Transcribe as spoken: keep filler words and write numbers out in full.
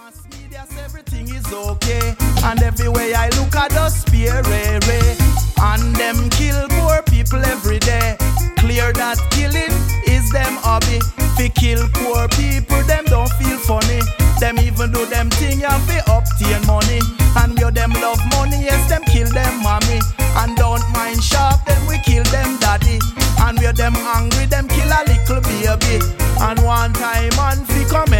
mass media say everything is okay, and everywhere I look I just spear ray ray. And them kill poor people every day. Clear that killing is them hobby. Fi kill poor people, them don't feel funny. Them even do them thing and fi obtain money. And where them love money, yes them kill them mommy. And don't mind sharp, then we kill them daddy. And where them angry, them kill a little baby. And one time man fi come